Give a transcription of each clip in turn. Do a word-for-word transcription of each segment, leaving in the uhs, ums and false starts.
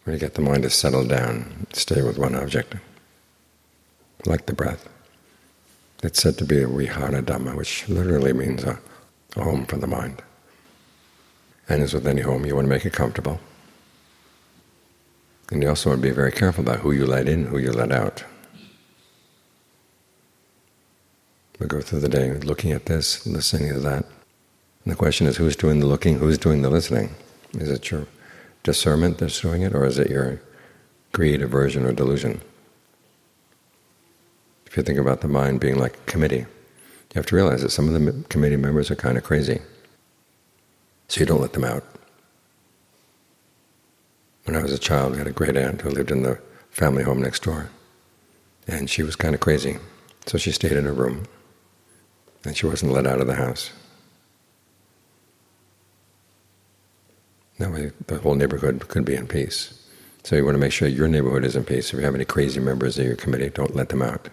When you get the mind to settle down, stay with one object, like the breath. It's said to be a vihara dhamma, which literally means a, a home for the mind. And as with any home, you want to make it comfortable. And you also want to be very careful about who you let in, who you let out. We go through the day looking at this, listening to that. And the question is, who's doing the looking, who's doing the listening? Is it your discernment that's doing it, or is it your greed, aversion, or delusion? If you think about the mind being like a committee, you have to realize that some of the committee members are kind of crazy. So you don't let them out. When I was a child, we had a great aunt who lived in the family home next door. And she was kind of crazy. So she stayed in her room. And she wasn't let out of the house. That way the whole neighborhood could be in peace. So you want to make sure your neighborhood is in peace. If you have any crazy members of your committee, don't let them out.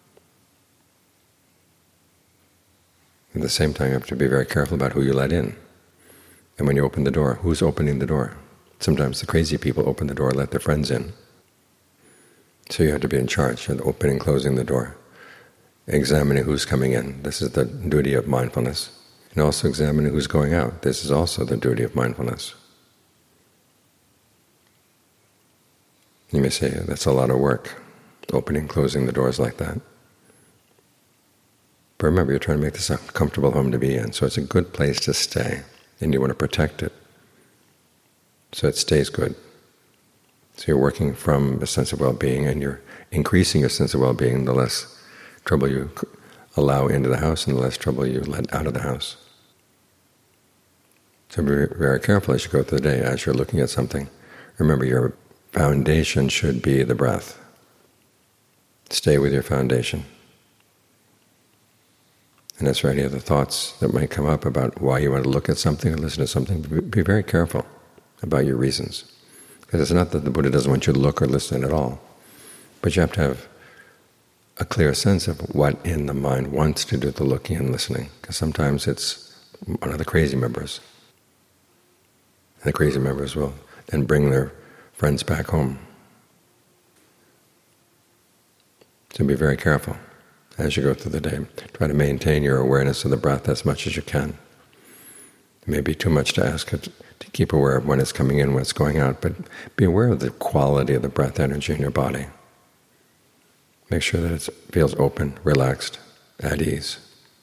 At the same time, you have to be very careful about who you let in. And when you open the door, who's opening the door? Sometimes the crazy people open the door, let their friends in. So you have to be in charge of opening and closing the door, examining who's coming in. This is the duty of mindfulness. And also examining who's going out. This is also the duty of mindfulness. You may say, that's a lot of work, opening and closing the doors like that. But remember, you're trying to make this a comfortable home to be in, so it's a good place to stay, and you want to protect it so it stays good. So you're working from a sense of well-being, and you're increasing your sense of well-being the less trouble you allow into the house and the less trouble you let out of the house. So be very careful as you go through the day, as you're looking at something. Remember, your foundation should be the breath. Stay with your foundation. And as for any other thoughts that might come up about why you want to look at something or listen to something, be very careful about your reasons. Because it's not that the Buddha doesn't want you to look or listen at all, but you have to have a clear sense of what in the mind wants to do the looking and listening. Because sometimes it's one of the crazy members. And the crazy members will then bring their friends back home. So be very careful as you go through the day. Try to maintain your awareness of the breath as much as you can. It may be too much to ask it to keep aware of when it's coming in, when it's going out, but be aware of the quality of the breath energy in your body. Make sure that it feels open, relaxed, at ease.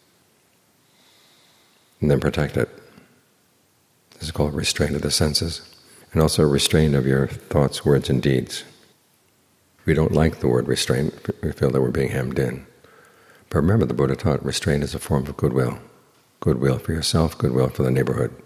And then protect it. This is called restraint of the senses, and also restraint of your thoughts, words, and deeds. We don't like the word restraint. We feel that we're being hemmed in. But remember, the Buddha taught restraint is a form of goodwill. Goodwill for yourself, goodwill for the neighborhood.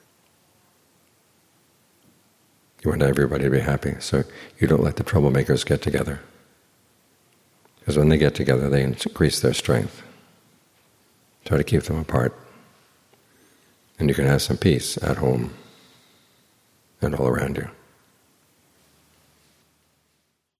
You want everybody to be happy, so you don't let the troublemakers get together. Because when they get together, they increase their strength. Try to keep them apart. And you can have some peace at home and all around you.